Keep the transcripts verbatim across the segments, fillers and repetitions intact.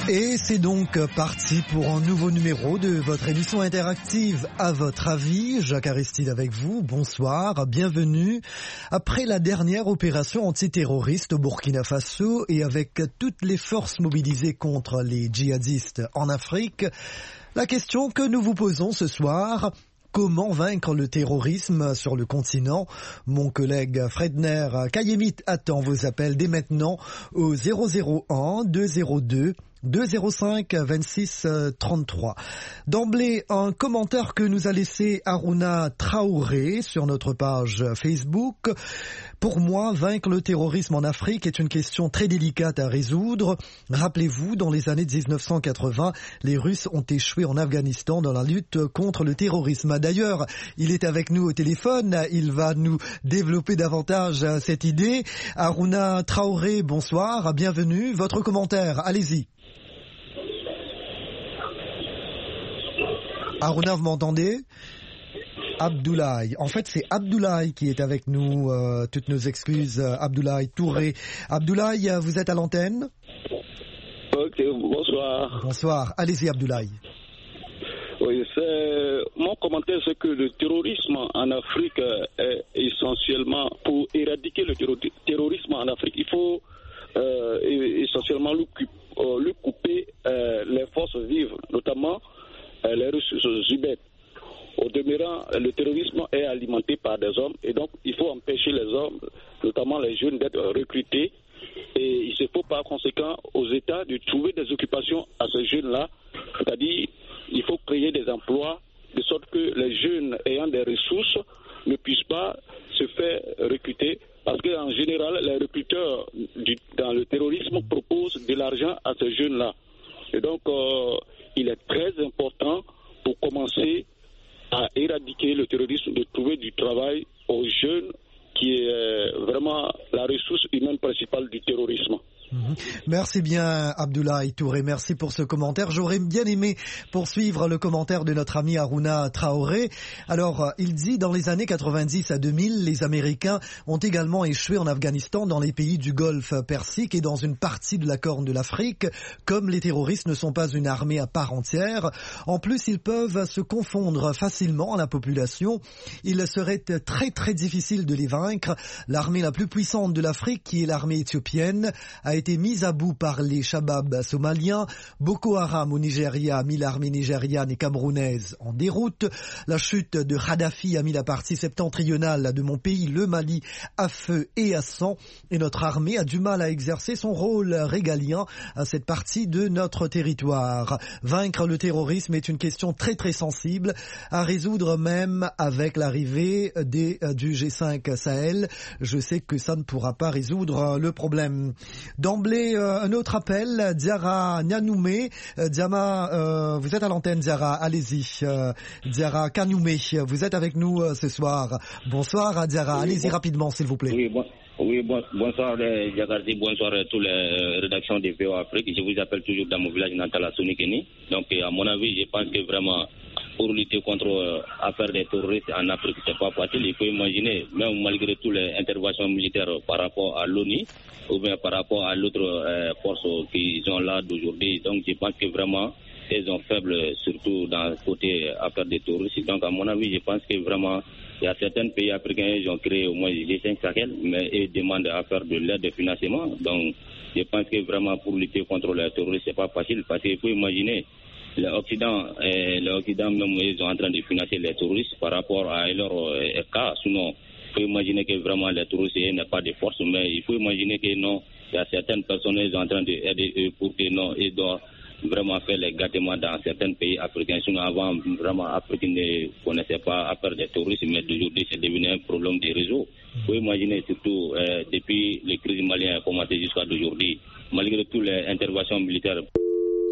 Et c'est donc parti pour un nouveau numéro de votre émission interactive À votre avis. Jacques Aristide avec vous, bonsoir, bienvenue. Après la dernière opération antiterroriste au Burkina Faso et avec toutes les forces mobilisées contre les djihadistes en Afrique, la question que nous vous posons ce soir: comment vaincre le terrorisme sur le continent? Mon collègue Fredner Kayemit attend vos appels dès maintenant au zéro zéro un deux zéro deux deux zéro cinq vingt-six trente-trois. D'emblée, un commentaire que nous a laissé Harouna Traoré sur notre page Facebook. Pour moi, vaincre le terrorisme en Afrique est une question très délicate à résoudre. Rappelez-vous, dans les années dix-neuf cent quatre-vingts, les Russes ont échoué en Afghanistan dans la lutte contre le terrorisme. D'ailleurs, il est avec nous au téléphone. Il va nous développer davantage cette idée. Harouna Traoré, bonsoir, bienvenue. Votre commentaire, allez-y. Harouna, vous m'entendez? Abdoulaye. En fait, c'est Abdoulaye qui est avec nous. Euh, toutes nos excuses, Abdoulaye Touré. Abdoulaye, vous êtes à l'antenne? Ok, bonsoir. Bonsoir. Allez-y, Abdoulaye. Oui, c'est... mon commentaire, c'est que le terrorisme en Afrique est essentiellement, pour éradiquer le terrorisme en Afrique, il faut euh, essentiellement lui, euh, lui couper euh, les forces vives, notamment euh, les ressources humaines. Au demeurant, le terrorisme est alimenté par des hommes et donc il faut empêcher les hommes, notamment les jeunes, d'être recrutés. Et il se faut par conséquent aux États de trouver des occupations à ces jeunes-là. C'est-à-dire, il faut créer des emplois de sorte que les jeunes ayant des ressources ne puissent pas se faire recruter. Parce qu'en général, les recruteurs du, dans le terrorisme proposent de l'argent à ces jeunes-là. Et donc, euh, il est très important pour commencer à éradiquer le terrorisme, de trouver du travail aux jeunes, qui est vraiment la ressource humaine principale du terrorisme. Merci bien Abdoulaye Touré, merci pour ce commentaire. J'aurais bien aimé poursuivre le commentaire de notre ami Harouna Traoré. Alors, il dit, dans les années quatre-vingt-dix à deux mille, les Américains ont également échoué en Afghanistan, dans les pays du Golfe Persique et dans une partie de la Corne de l'Afrique. Comme les terroristes ne sont pas une armée à part entière, en plus ils peuvent se confondre facilement à la population. Il serait très très difficile de les vaincre. L'armée la plus puissante de l'Afrique, qui est l'armée éthiopienne, a été mise à bout par les Shabab somaliens. Boko Haram au Nigeria a mis l'armée nigériane et camerounaise en déroute. La chute de Kadhafi a mis la partie septentrionale de mon pays, le Mali, à feu et à sang. Et notre armée a du mal à exercer son rôle régalien à cette partie de notre territoire. Vaincre le terrorisme est une question très très sensible à résoudre, même avec l'arrivée des, du G cinq Sahel. Je sais que ça ne pourra pas résoudre le problème. D'emblée, euh, un autre appel, Diara Nyanoumé. Euh, Diama, euh, vous êtes à l'antenne, Diara, allez-y. Euh, Diara Kanoumé, vous êtes avec nous euh, ce soir. Bonsoir, Diara, oui, allez-y bon... rapidement, s'il vous plaît. Oui, bon... Oui, bon, bonsoir, Jakardi, bonsoir à toutes les rédactions de V O Afrique. Je vous appelle toujours dans mon village natal à Sonikeni. Donc, à mon avis, je pense que vraiment, pour lutter contre euh, affaire des terroristes en Afrique, c'est pas facile. Il faut imaginer, même malgré toutes les interventions militaires par rapport à l'ONU, ou bien par rapport à l'autre euh, force qui sont là d'aujourd'hui. Donc, je pense que vraiment, elles sont faibles, surtout dans le côté affaire des terroristes. Donc, à mon avis, je pense que vraiment, il y a certains pays africains qui ont créé au moins G cinq Sahel, mais ils demandent à faire de l'aide de financement. Donc, je pense que vraiment pour lutter contre les terroristes, c'est pas facile, parce qu'il faut imaginer, l'Occident, eh, l'Occident même, ils sont en train de financer les terroristes par rapport à leur eh, cas. Sinon, il faut imaginer que vraiment les terroristes n'ont pas de force, mais il faut imaginer que non, il y a certaines personnes qui sont en train d'aider pour que non, ils doivent vraiment faire les gâtements dans certains pays africains. Sinon, avant, vraiment, Afrique ne connaissait pas affaire des terroristes, mais d'aujourd'hui, c'est devenu un problème des réseaux. Il faut imaginer, surtout, euh, depuis les crises maliennes commencées jusqu'à aujourd'hui, malgré toutes les interventions militaires.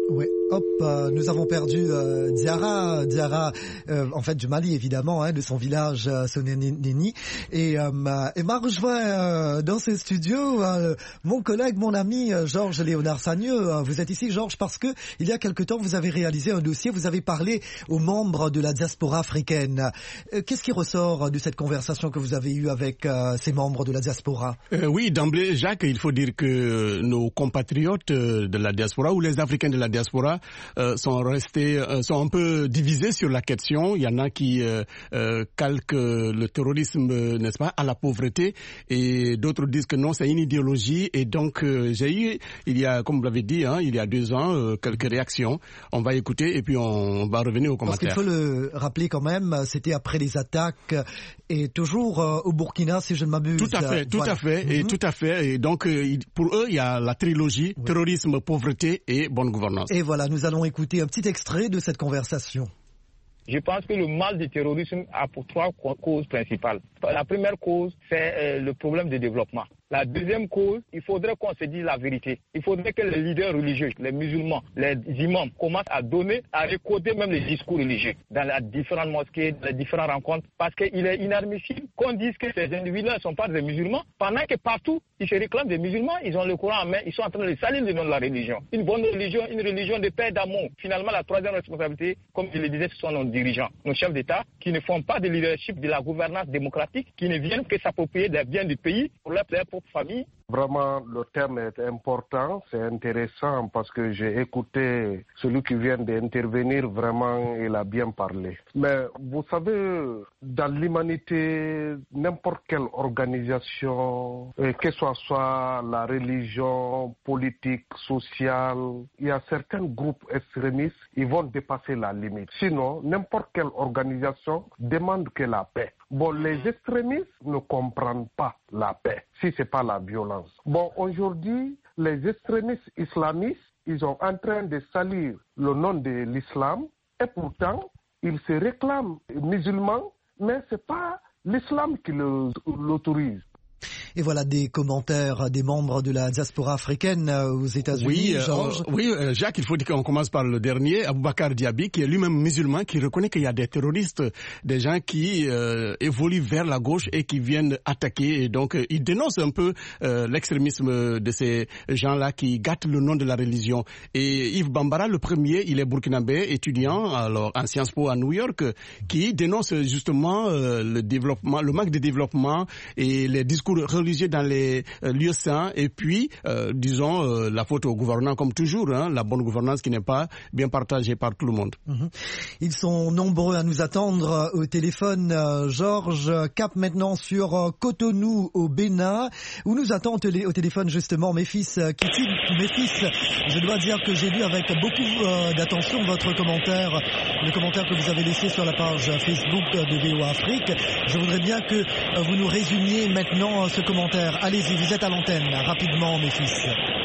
Oui, hop, euh, nous avons perdu euh, Diarra, Diarra euh, en fait du Mali évidemment, hein, de son village euh, Soneneni. Et euh, Emma rejoint euh, dans ce studio euh, mon collègue, mon ami euh, Georges Léonard Sagneux. Euh, vous êtes ici, Georges, parce que il y a quelque temps vous avez réalisé un dossier, vous avez parlé aux membres de la diaspora africaine. Euh, qu'est-ce qui ressort de cette conversation que vous avez eue avec euh, ces membres de la diaspora? euh, Oui, d'emblée, Jacques, il faut dire que nos compatriotes de la diaspora ou les Africains de la diaspora euh, sont restés, euh, sont un peu divisés sur la question. Il y en a qui euh, euh, calquent le terrorisme, euh, n'est-ce pas, à la pauvreté, et d'autres disent que non, c'est une idéologie. Et donc, euh, j'ai eu, il y a, comme vous l'avez dit, hein, il y a deux ans, euh, quelques réactions. On va écouter et puis on va revenir aux commentaires. Parce qu'il faut le rappeler quand même, c'était après les attaques et toujours euh, au Burkina, si je ne m'abuse. Tout à fait, tout voilà. à fait, et mm-hmm. tout à fait. Et donc, euh, pour eux, il y a la trilogie, oui. terrorisme, pauvreté et bonne gouvernance. Et voilà, nous allons écouter un petit extrait de cette conversation. Je pense que le mal du terrorisme a pour trois causes principales. La première cause, c'est euh, le problème de développement. La deuxième cause, il faudrait qu'on se dise la vérité. Il faudrait que les leaders religieux, les musulmans, les imams commencent à donner, à recoder même les discours religieux dans les différentes mosquées, dans les différentes rencontres, parce qu'il est inadmissible qu'on dise que ces individus-là ne sont pas des musulmans, pendant que partout, ils se réclament des musulmans, ils ont le Coran en main, ils sont en train de salir le nom de la religion. Une bonne religion, une religion de paix et d'amour. Finalement, la troisième responsabilité, comme je le disais, ce sont nos dirigeants, nos chefs d'État, qui ne font pas de leadership de la gouvernance démocratique, qui ne viennent que s'approprier des biens du pays pour leur propre famille. Vraiment, le thème est important, c'est intéressant parce que j'ai écouté celui qui vient d'intervenir, vraiment, il a bien parlé. Mais vous savez, dans l'humanité, n'importe quelle organisation, que ce soit la religion, politique, sociale, il y a certains groupes extrémistes, ils vont dépasser la limite. Sinon, n'importe quelle organisation demande que la paix. Bon, les extrémistes ne comprennent pas la paix, si ce n'est pas la violence. Bon, aujourd'hui, les extrémistes islamistes, ils sont en train de salir le nom de l'islam et pourtant, ils se réclament musulmans, mais ce n'est pas l'islam qui l'autorise. Et voilà des commentaires des membres de la diaspora africaine aux États-Unis. Oui, Georges. Euh, oui, euh, Jacques, il faut dire qu'on commence par le dernier, Aboubacar Diaby, qui est lui-même musulman, qui reconnaît qu'il y a des terroristes, des gens qui euh, évoluent vers la gauche et qui viennent attaquer. Et donc, euh, il dénonce un peu euh, l'extrémisme de ces gens-là qui gâtent le nom de la religion. Et Yves Bambara, le premier, il est burkinabé, étudiant alors en Sciences Po à New York, qui dénonce justement euh, le développement, le manque de développement et les discours religieux dans les euh, lieux saints, et puis, euh, disons, euh, la faute au gouvernement, comme toujours, hein, la bonne gouvernance qui n'est pas bien partagée par tout le monde. Mmh. Ils sont nombreux à nous attendre au téléphone. Euh, Georges, cap maintenant sur euh, Cotonou, au Bénin, où nous attend au, télé- au téléphone justement Méphis euh, Kitty. Méphis, je dois dire que j'ai lu avec beaucoup euh, d'attention votre commentaire, le commentaire que vous avez laissé sur la page Facebook de V O A Afrique. Je voudrais bien que euh, vous nous résumiez maintenant euh, ce commentaire. Allez-y, vous êtes à l'antenne, rapidement, mes fils.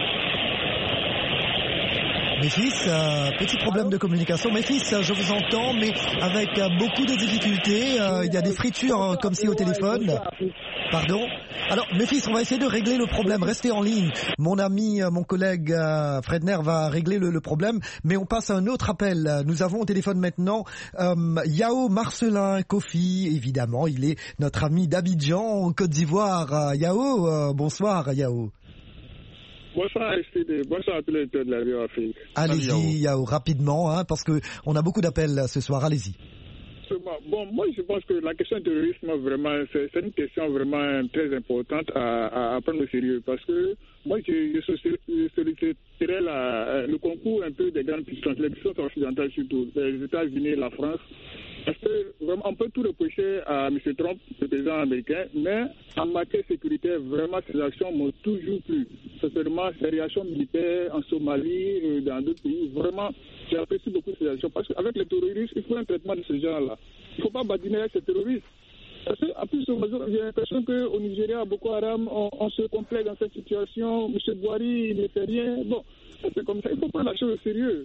Mes fils, euh, petit problème de communication. Mes fils, je vous entends, mais avec euh, beaucoup de difficultés. Euh, il y a des fritures euh, comme si au téléphone. Pardon. Alors, mes fils, on va essayer de régler le problème. Restez en ligne. Mon ami, euh, mon collègue euh, Fredner va régler le, le problème, mais on passe à un autre appel. Nous avons au téléphone maintenant euh, Yao Marcelin Kofi, évidemment. Il est notre ami d'Abidjan, en Côte d'Ivoire. Euh, Yao, euh, bonsoir Yao. Bonsoir Aristide, bonsoir à tous les auditeurs de la V O A Afrique. Allez-y Yao, rapidement, hein, parce que on a beaucoup d'appels ce soir. Allez-y. Bon, moi je pense que la question du terrorisme, vraiment, c'est, c'est une question vraiment très importante à, à prendre au sérieux, parce que moi je, je solliciterais la, le concours un peu des grandes puissances, les puissances occidentales surtout, les États-Unis, la France, parce que vraiment on peut tout reprocher à M. Trump, le président américain, mais en matière sécuritaire, vraiment ces actions m'ont toujours plu. Sincèrement, ces réactions militaires en Somalie, euh, dans d'autres pays, vraiment, j'apprécie beaucoup ces actions, parce qu'avec les terroristes, il faut un traitement de ce genre-là. Il ne faut pas badiner avec ces terroristes. Parce qu'en plus, j'ai l'impression qu'au Nigeria, Boko Haram, on, on se complaît dans cette situation. M. Bouhari, il ne fait rien. Bon, c'est comme ça. Il faut prendre la chose au sérieux.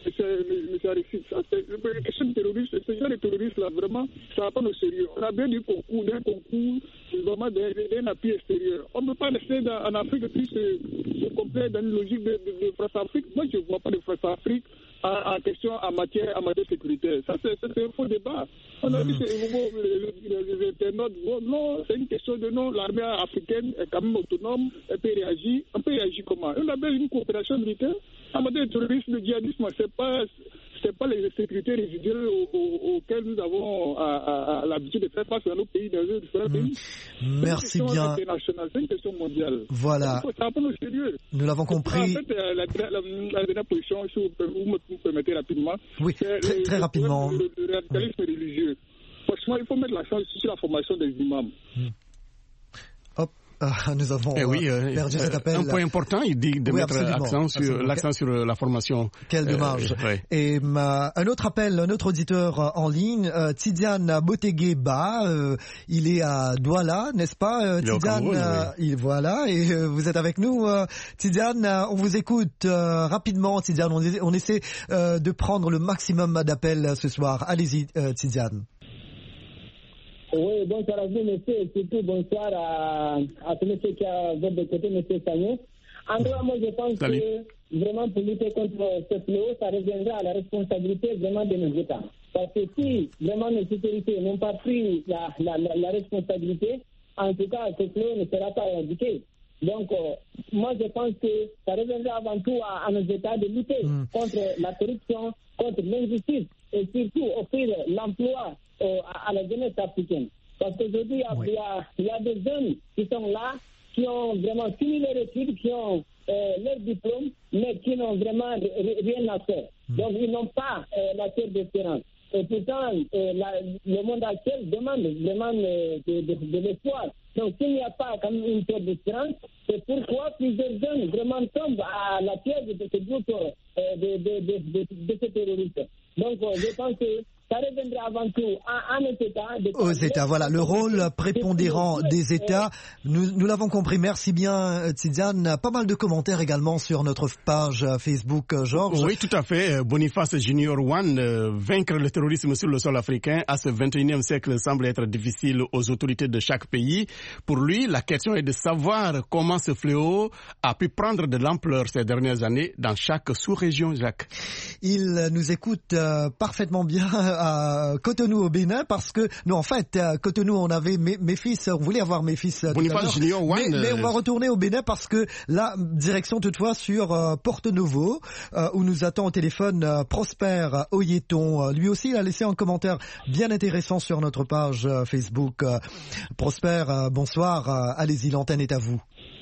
M. Aristide, ça, c'est la question du terrorisme. Ce genre de terrorisme-là, vraiment, ça va pas au sérieux. On a bien du concours, d'un concours, vraiment d'un appui extérieur. On ne peut pas rester dans, en Afrique et puis se, se compléter dans une logique de, de, de France-Afrique. Moi, je ne vois pas de France-Afrique en, en question en matière, en matière sécuritaire. Ça, c'est, c'est un faux débat. On a dit que les internautes, non, c'est une question de non. L'armée africaine est quand même autonome, elle peut réagir. On peut réagir comment? On a bien une coopération militaire. En matière de terrorisme, le djihadisme, c'est pas, c'est pas les sécurités résiduelles auxquelles nous avons à, à, à l'habitude de faire face dans nos pays, dans les différents pays. Merci bien. C'est une question internationale, c'est une question mondiale. Voilà. C'est un peu au sérieux. Nous l'avons compris. En fait, la, la, la, la dernière position, si vous, vous me permettez rapidement. Oui, c'est très, le, très rapidement. Le, le, le radicalisme oui. religieux. Franchement, il faut mettre l'accent sur la formation des imams. Hum. Hop. Ah, nous avons eh oui, euh, perdu cet appel. Un point important, il dit de oui, mettre l'accent sur, l'accent sur la formation. Quel dommage. Euh, ouais. Et euh, un autre appel, un autre auditeur euh, en ligne, euh, Tidiane Botegueba, euh, il est à Douala, n'est-ce pas euh, il Tidiane, Cameroun, euh, oui. il, voilà, et euh, vous êtes avec nous. Euh, Tidiane, euh, on vous écoute euh, rapidement, Tidiane, on, on essaie euh, de prendre le maximum d'appels ce soir. Allez-y, euh, Tidiane. Oui, bonsoir à vous, monsieur, et surtout bonsoir à, à tous ceux qui a votre côté, monsieur Sagnon. En tout cas, moi, je pense Salut. que vraiment pour lutter contre ce fléau, ça reviendra à la responsabilité vraiment de nos États. Parce que si vraiment nos autorités n'ont pas pris la, la, la, la responsabilité, en tout cas, ce fléau ne sera pas éradiqué. Donc, euh, moi, je pense que ça reviendra avant tout à, à nos États de lutter mmh. contre la corruption, contre l'injustice et surtout offrir l'emploi euh, à, à la jeunesse africaine. Parce qu'aujourd'hui, oui. il, y a, il y a des jeunes qui sont là, qui ont vraiment fini leurs études, qui ont euh, leur diplôme, mais qui n'ont vraiment rien à faire. Mmh. Donc, ils n'ont pas euh, la terre d'espérance. Et pourtant, euh, la, le monde actuel demande, demande euh, de, de, de l'espoir. Donc, s'il n'y a pas comme une terre d'espérance, c'est pourquoi plusieurs jeunes vraiment tombent à la piège de ce groupe euh, de, de, de, de, de ces terroristes. Donc, euh, je pense que ça reviendra avant tout à, à nos États. Aux États, voilà, le rôle prépondérant des États. Nous, nous l'avons compris. Merci bien, Tidiane. Pas mal de commentaires également sur notre page Facebook, Georges. Oui, tout à fait. Boniface Junior One, euh, vaincre le terrorisme sur le sol africain à ce vingt et unième siècle semble être difficile aux autorités de chaque pays. Pour lui, la question est de savoir comment ce fléau a pu prendre de l'ampleur ces dernières années dans chaque sous-région, Jacques. Il nous écoute euh, parfaitement bien à Cotonou au Bénin parce que nous en fait à Cotonou on avait mes, mes fils, on voulait avoir mes fils euh, Boniface Junior One, mais, mais on va retourner au Bénin parce que la direction toutefois sur euh, Porto Novo euh, où nous attend au téléphone euh, Prosper Oyeton. Euh, lui aussi il a laissé un commentaire bien intéressant sur notre page euh, Facebook. Euh, Prosper, euh, bonsoir, euh, allez-y, l'antenne est à vous.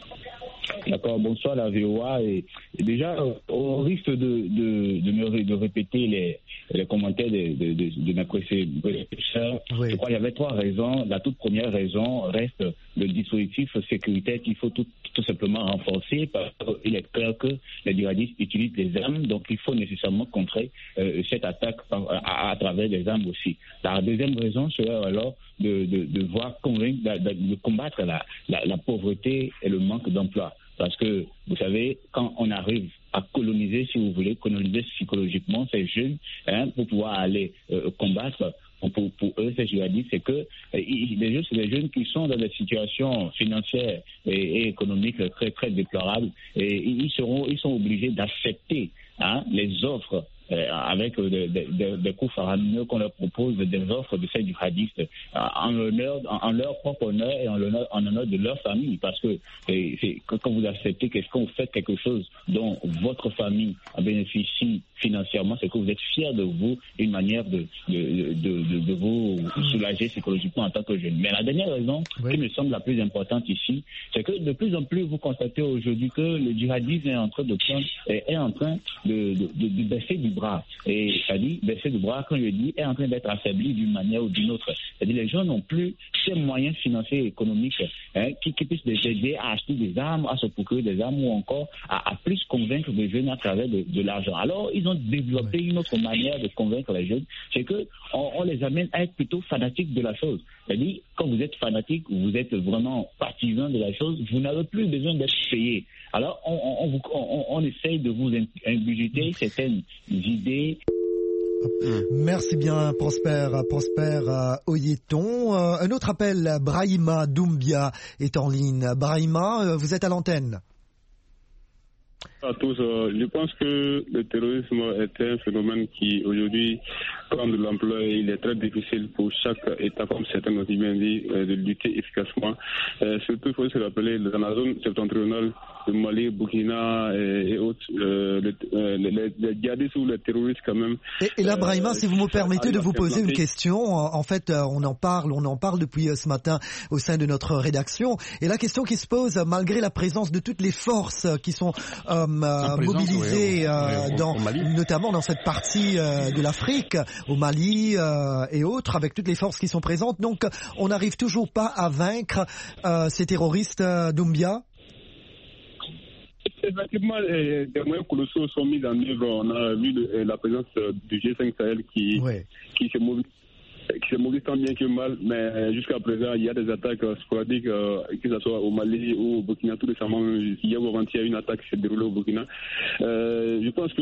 D'accord, bonsoir la V O A. Et, et déjà, au risque de, de, de me de répéter les, les commentaires de, de, de, de mes prédécesseurs, oui. je crois qu'il y avait trois raisons. La toute première raison reste le dispositif sécuritaire qu'il faut tout, tout simplement renforcer parce qu'il est clair que les djihadistes utilisent des armes, donc il faut nécessairement contrer euh, cette attaque par, à, à travers des armes aussi. La deuxième raison serait alors de, de, de voir convaincre, de, de combattre la, la, la pauvreté et le manque d'emploi. Parce que, vous savez, quand on arrive à coloniser, si vous voulez, coloniser psychologiquement ces jeunes, hein, pour pouvoir aller euh, combattre, pour, pour eux, ces djihadistes, c'est que euh, les jeunes, c'est des jeunes qui sont dans des situations financières et, et économiques très, très déplorables, et ils seront, ils sont obligés d'accepter hein, les offres Euh, avec euh, des de, de, de coûts faramineux qu'on leur propose, des offres de ces djihadistes euh, en, l'honneur, en, en leur propre honneur et en l'honneur, en honneur de leur famille. Parce que c'est, c'est, quand vous acceptez qu'est-ce qu'on fait quelque chose dont votre famille bénéficie financièrement, c'est que vous êtes fier de vous, une manière de, de, de, de, de vous soulager psychologiquement en tant que jeune. Mais la dernière raison oui. qui me semble la plus importante ici, c'est que de plus en plus vous constatez aujourd'hui que le djihadisme est en train de prendre, est en train de, de, de, de baisser du bras. Et ça dit, baisser du bras, quand je dis, est en train d'être affaibli d'une manière ou d'une autre. C'est-à-dire les gens n'ont plus ces moyens financiers et économiques hein, qui, qui puissent les aider à acheter des armes, à se procurer des armes ou encore à, à plus convaincre les jeunes à travers de, de l'argent. Alors, ils ont développé une autre manière de convaincre les jeunes, c'est que on, on les amène à être plutôt fanatiques de la chose. C'est-à-dire, quand vous êtes fanatique, vous êtes vraiment partisan de la chose, vous n'avez plus besoin d'être payé Alors, on, on, on, on essaye de vous ingurgiter certaines idées. Merci bien, Prosper, Prosper euh, Oyeton. Euh, un autre appel, Brahima Doumbia est en ligne. Brahima, euh, vous êtes à l'antenne. À tous, euh, je pense que le terrorisme est un phénomène qui aujourd'hui prend de l'ampleur et il est très difficile pour chaque État, comme certains l'ont bien dit, euh, de lutter efficacement. Euh, surtout, il faut se rappeler, dans la zone septentrionale de Mali, Burkina et, et autres, euh, les, euh, les, les djihadistes ou les terroristes quand même. Et, et là, Brahima, euh, si vous me permettez de vous poser une question, en fait, on en parle, on en parle depuis ce matin au sein de notre rédaction, et la question qui se pose, malgré la présence de toutes les forces qui sont euh, mobilisées, oui, euh, oui, dans, notamment dans cette partie euh, de l'Afrique, au Mali euh, et autres, avec toutes les forces qui sont présentes, donc on n'arrive toujours pas à vaincre euh, ces terroristes, euh, Doumbia? Effectivement, des moyens colossaux sont mis en œuvre. On a vu le, la présence du G cinq Sahel qui, ouais. qui se mobilise. qui se mobilise tant bien que mal, mais jusqu'à présent, il y a des attaques sporadiques, euh, que ce soit au Mali ou au Burkina. Tout récemment, hier ou avant-hier, une attaque s'est déroulée au Burkina. Euh, je pense que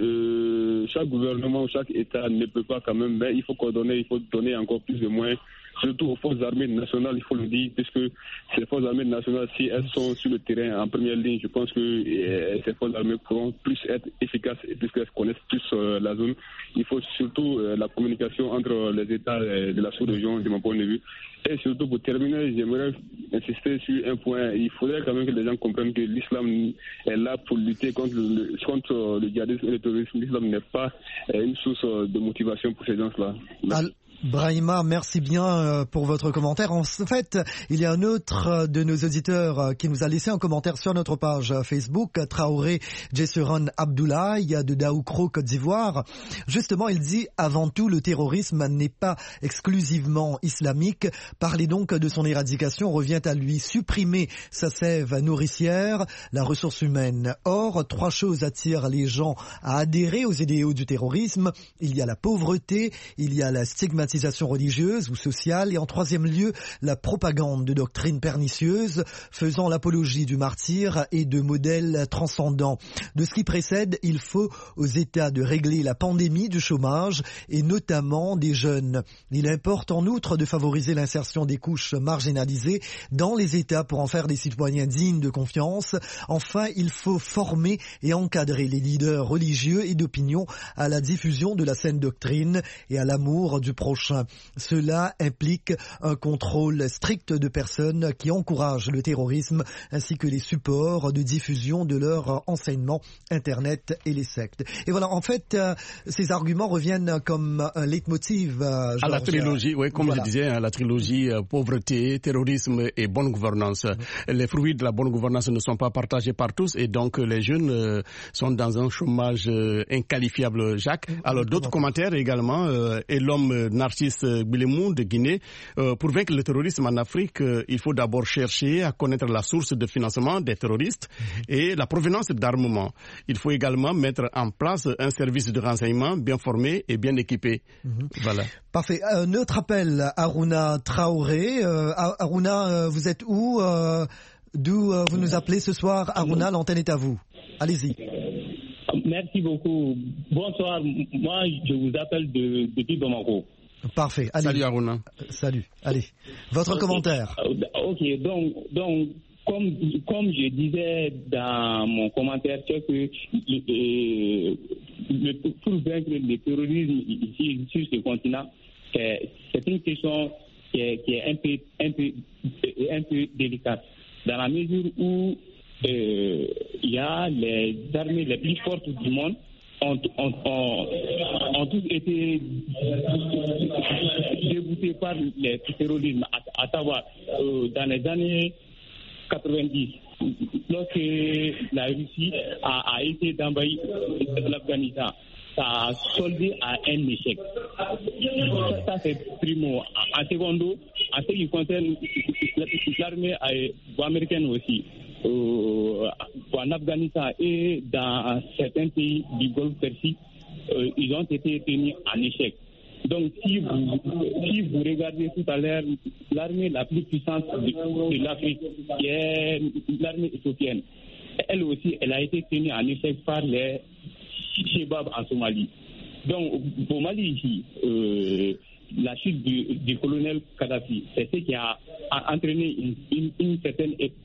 euh, chaque gouvernement, chaque État ne peut pas quand même, mais il faut coordonner, il faut donner encore plus de moyens, surtout aux forces armées nationales, il faut le dire, puisque ces forces armées nationales, si elles sont sur le terrain en première ligne, je pense que euh, ces forces armées pourront plus être efficaces, puisqu'elles connaissent plus euh, la zone. Il faut surtout euh, la communication entre les États de la sous-région, de mon point de vue. Et surtout, pour terminer, j'aimerais insister sur un point. Il faudrait quand même que les gens comprennent que l'islam est là pour lutter contre le, contre le djihadisme et le terrorisme. L'islam n'est pas une source de motivation pour ces gens-là. Merci. Brahima, merci bien pour votre commentaire. En fait, il y a un autre de nos auditeurs qui nous a laissé un commentaire sur notre page Facebook, Traoré Jesseron Abdoulaye de Daoukro, Côte d'Ivoire. Justement, il dit « Avant tout, le terrorisme n'est pas exclusivement islamique. Parler donc de son éradication revient à lui supprimer sa sève nourricière, la ressource humaine. Or, trois choses attirent les gens à adhérer aux idéaux du terrorisme. Il y a la pauvreté, il y a la stigmatisation religieuse ou sociale et en troisième lieu, la propagande de doctrines pernicieuses faisant l'apologie du martyr et de modèles transcendants. De ce qui précède, il faut aux États de régler la pandémie du chômage et notamment des jeunes. Il importe en outre de favoriser l'insertion des couches marginalisées dans les États pour en faire des citoyens dignes de confiance. Enfin, il faut former et encadrer les leaders religieux et d'opinion à la diffusion de la saine doctrine et à l'amour du prochain. Cela implique un contrôle strict de personnes qui encouragent le terrorisme ainsi que les supports de diffusion de leur enseignement Internet et les sectes. Et voilà, en fait, euh, ces arguments reviennent comme un leitmotiv. Euh, à la trilogie, oui, comme voilà. je disais, à la trilogie euh, pauvreté, terrorisme et bonne gouvernance. Mmh. Les fruits de la bonne gouvernance ne sont pas partagés par tous et donc les jeunes euh, sont dans un chômage euh, inqualifiable, Jacques. Mmh. Alors d'autres commentaires également, euh, et l'homme euh, Narcisse Bilemou de Guinée. Euh, pour vaincre le terrorisme en Afrique, euh, il faut d'abord chercher à connaître la source de financement des terroristes mmh. et la provenance d'armement. Il faut également mettre en place un service de renseignement bien formé et bien équipé. Mmh. Voilà. Parfait. Euh, notre appel, Aruna Traoré. Euh, Aruna, euh, vous êtes où euh, D'où euh, vous nous appelez ce soir? Aruna, l'antenne est à vous. Allez-y. Merci beaucoup. Bonsoir. Moi, je vous appelle de, depuis Bamako. Parfait. Allez. Salut Aruna. Salut. Allez. Votre okay. commentaire. Ok. Donc, donc comme, comme je disais dans mon commentaire, c'est que euh, le, pour vaincre le terrorisme ici sur ce continent, c'est, c'est une question qui est, qui est un, peu, un, peu, un peu délicate. Dans la mesure où euh, il y a les armées les plus fortes du monde ont, ont, ont, ont tous été déboutés par le terrorisme, à, à savoir euh, dans les années quatre-vingt-dix, lorsque la Russie a, a essayé d'envahir l'Afghanistan. Ça a soldé à un échec. Ça, ça c'est primo. En secondo, en ce qui concerne l'armée américaine aussi, euh, en Afghanistan et dans certains pays du Golfe Persique, euh, ils ont été tenus en échec. Donc, si vous, si vous regardez tout à l'heure, l'armée la plus puissante de, de l'Afrique, qui est l'armée éthiopienne, elle aussi, elle a été tenue en échec par les Chebab en Somalie. Donc, au Mali ici, euh, la chute du, du colonel Kadhafi, c'est ce qui a, a entraîné une, une, une certaine et,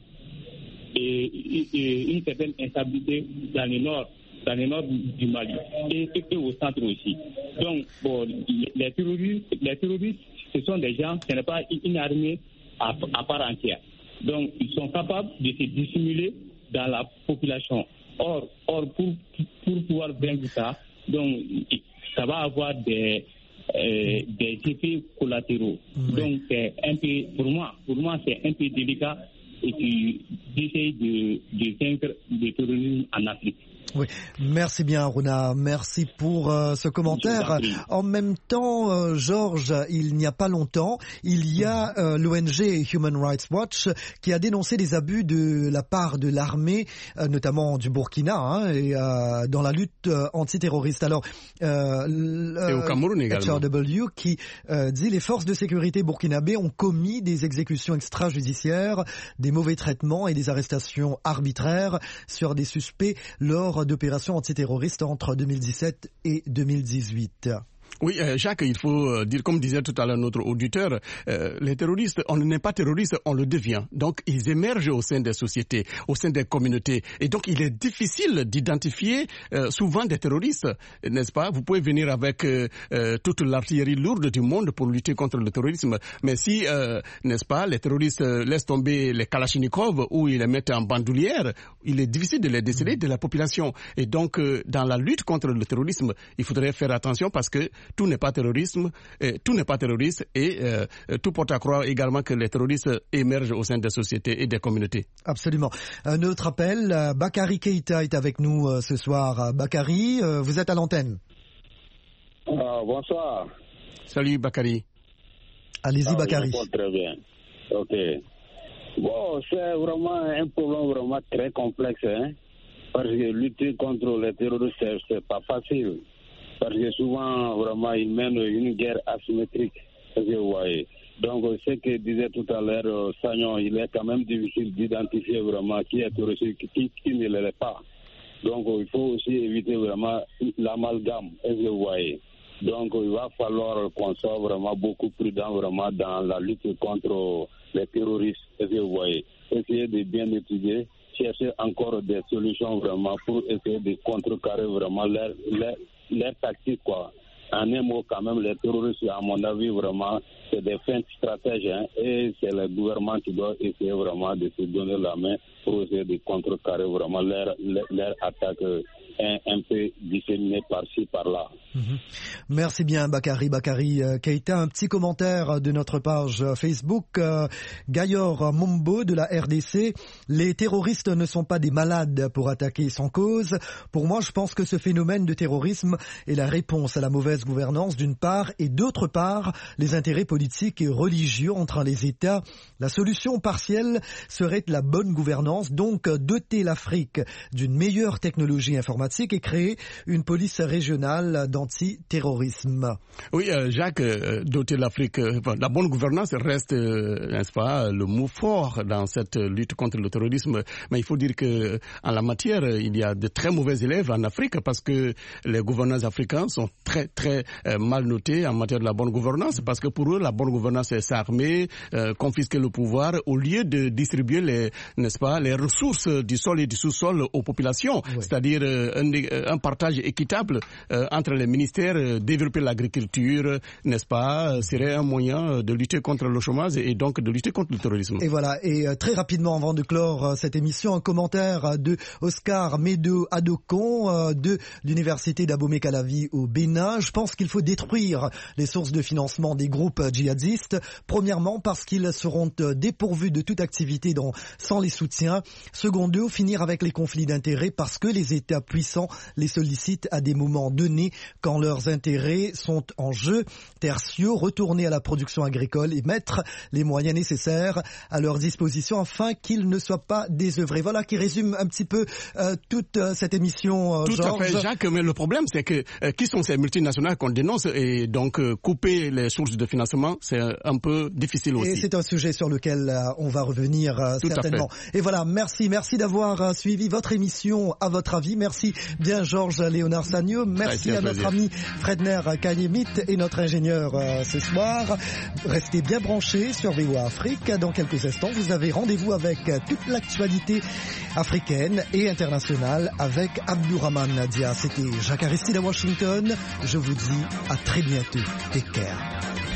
et, une certaine instabilité dans le nord, dans le nord du Mali et, et au centre aussi. Donc, bon, les, les terroristes, les terroristes, ce sont des gens, ce n'est pas une armée à, à part entière. Donc, ils sont capables de se dissimuler dans la population. Or, or pour, pour pouvoir vaincre ça, donc, ça va avoir des, euh, des effets collatéraux. Oui. Donc, c'est un peu, pour moi, pour moi, c'est un peu délicat et puis d'essayer de, de vaincre le terrorisme en Afrique. Oui, merci bien Aruna, merci pour euh, ce commentaire. En même temps, euh, Georges, il n'y a pas longtemps, il y a euh, l'O N G Human Rights Watch qui a dénoncé des abus de la part de l'armée, euh, notamment du Burkina, hein, et euh, dans la lutte euh, antiterroriste. Alors, euh, et au Cameroun également. H R W qui euh, dit les forces de sécurité burkinabées ont commis des exécutions extrajudiciaires, des mauvais traitements et des arrestations arbitraires sur des suspects lors d'opérations antiterroristes entre deux mille dix-sept et deux mille dix-huit. Oui, euh, Jacques, il faut dire, comme disait tout à l'heure notre auditeur, euh, les terroristes, on n'est pas terroriste, on le devient. Donc, ils émergent au sein des sociétés, au sein des communautés. Et donc, il est difficile d'identifier euh, souvent des terroristes, n'est-ce pas? Vous pouvez venir avec euh, euh, toute l'artillerie lourde du monde pour lutter contre le terrorisme. Mais si, euh, n'est-ce pas, les terroristes euh, laissent tomber les Kalachnikov ou ils les mettent en bandoulière, il est difficile de les déceler de la population. Et donc, euh, dans la lutte contre le terrorisme, il faudrait faire attention parce que tout n'est pas terrorisme, et tout n'est pas terroriste et euh, tout porte à croire également que les terroristes émergent au sein des sociétés et des communautés. Absolument. Un autre appel, Bakary Keïta est avec nous euh, ce soir. Bakary, euh, vous êtes à l'antenne. Ah, bonsoir. Salut Bakary. Allez-y ah, Bakary. Très bien. Ok. Bon, c'est vraiment un problème vraiment très complexe, hein, parce que lutter contre les terroristes, c'est, c'est pas facile. Parce que souvent, vraiment, ils mènent une guerre asymétrique. Vous voyez. Donc, ce que disait tout à l'heure Sagnon, il est quand même difficile d'identifier vraiment qui est terroriste et qui, qui ne l'est pas. Donc, il faut aussi éviter vraiment l'amalgame. Vous voyez. Donc, il va falloir qu'on soit vraiment beaucoup prudent vraiment dans la lutte contre les terroristes. Vous voyez. Essayer de bien étudier, chercher encore des solutions vraiment pour essayer de contrecarrer vraiment leur, leur les tactiques, quoi. En un mot, quand même, les terroristes, à mon avis, vraiment, c'est des fins stratèges, hein, et c'est le gouvernement qui doit essayer vraiment de se donner la main pour essayer de contrecarrer vraiment leur, leur, leur attaque un, un peu disséminée par-ci, par-là. Mm-hmm. Merci bien, Bakary. Bakary euh, Keïta, un petit commentaire de notre page Facebook. Euh, Gayor Mombo de la R D C. Les terroristes ne sont pas des malades pour attaquer sans cause. Pour moi, je pense que ce phénomène de terrorisme est la réponse à la mauvaise gouvernance d'une part et d'autre part, les intérêts politiques et religieux entre les États. La solution partielle serait la bonne gouvernance, donc doter l'Afrique d'une meilleure technologie informatique et créer une police régionale d'antiterrorisme. Oui, euh, Jacques, euh, doter l'Afrique, euh, la bonne gouvernance reste, euh, n'est-ce pas, le mot fort dans cette lutte contre le terrorisme. Mais il faut dire que en la matière, il y a de très mauvais élèves en Afrique parce que les gouvernants africains sont très très euh, mal notés en matière de la bonne gouvernance parce que pour eux, la bonne gouvernance c'est s'armer, euh, confisquer le pouvoir au lieu de distribuer les, n'est-ce pas, les ressources du sol et du sous-sol aux populations, oui. C'est-à-dire euh, un, un partage équitable euh, entre les ministères, euh, développer l'agriculture, n'est-ce pas, euh, serait un moyen de lutter contre le chômage et donc de lutter contre le terrorisme. Et voilà, et euh, très rapidement avant de clore euh, cette émission, un commentaire de Oscar Medo Adokon euh, de l'université d'Abomey-Calavi au Bénin. Je pense qu'il faut détruire les sources de financement des groupes djihadistes. Premièrement, parce qu'ils seront euh, dépourvus de toute activité dans, sans les soutiens. Secondo, finir avec les conflits d'intérêts parce que les États puissants puissants les sollicitent à des moments donnés quand leurs intérêts sont en jeu. Tertiaux, retourner à la production agricole et mettre les moyens nécessaires à leur disposition afin qu'ils ne soient pas désœuvrés. Voilà qui résume un petit peu euh, toute euh, cette émission, euh, Tout Georges. à fait, Jacques, mais le problème c'est que euh, qui sont ces multinationales qu'on dénonce et donc euh, couper les sources de financement, c'est un peu difficile aussi. Et c'est un sujet sur lequel euh, on va revenir euh, certainement. Et voilà, merci, merci d'avoir euh, suivi votre émission À votre avis. Merci bien Georges Léonard Sagno. Merci à notre ami Fredner Kanyemit et notre ingénieur euh, ce soir. Restez bien branchés sur V O A Afrique. Dans quelques instants, vous avez rendez-vous avec euh, toute l'actualité africaine et internationale avec Abdourahmane Nadia. C'était Jacques Aristide à Washington. Je vous dis à très bientôt. Take care.